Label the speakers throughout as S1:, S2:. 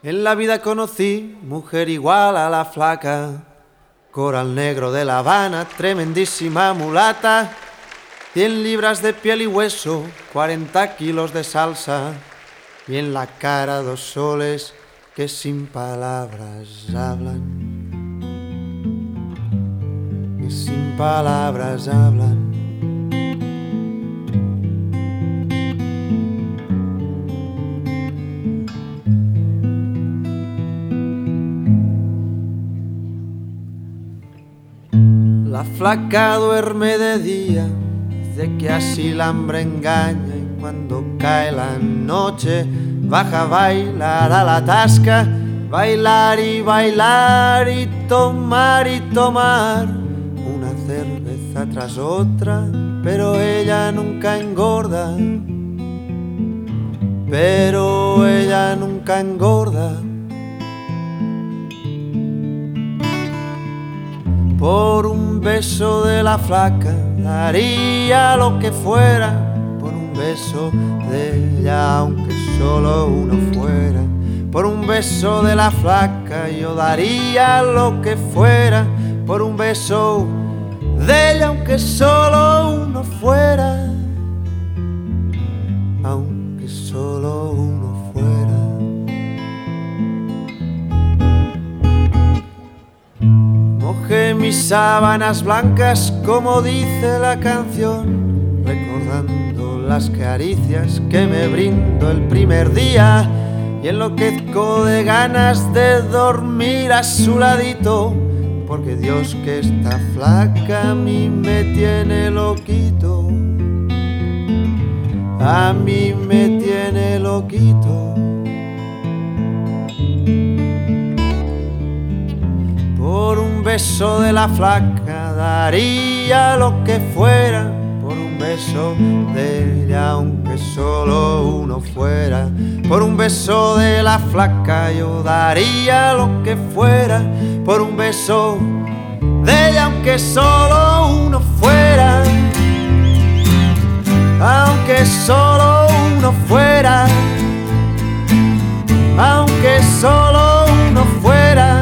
S1: En la vida conocí mujer igual a la flaca, coral negro de La Habana, tremendísima mulata, 100 libras de piel y hueso, 40 kilos de salsa, y en la cara 2 soles que sin palabras hablan, que sin palabras hablan. La flaca duerme de día, dice que así la hambre engaña, y cuando cae la noche baja a bailar a la tasca, bailar y tomar una cerveza tras otra, pero ella nunca engorda, pero ella nunca engorda. Por un beso de la flaca daría lo que fuera, por un beso de ella aunque solo uno fuera. Por un beso de la flaca yo daría lo que fuera, por un beso de ella aunque solo uno fuera, aunque solo uno fuera. Mojé mis sábanas blancas como dice la canción, recordando las caricias que me brindó el primer día, y enloquezco de ganas de dormir a su ladito, porque Dios que esta flaca a mí me tiene loquito, a mí me tiene loquito. Por un beso de la flaca daría lo que fuera, por un beso de ella aunque solo uno fuera. Por un beso de la flaca yo daría lo que fuera, por un beso de ella aunque solo uno fuera, aunque solo uno fuera, aunque solo uno fuera,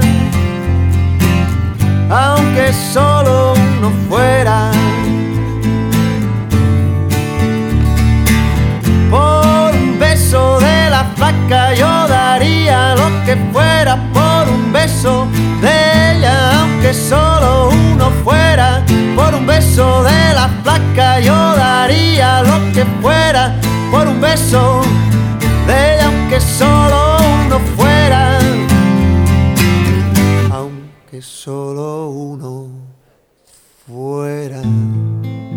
S1: aunque solo uno fuera. Por un beso de la flaca yo daría lo que fuera, por un beso de ella aunque solo uno fuera. Por un beso de la flaca yo daría lo que fuera, por un beso de ella aunque solo uno fuera, aunque solo uno fuera.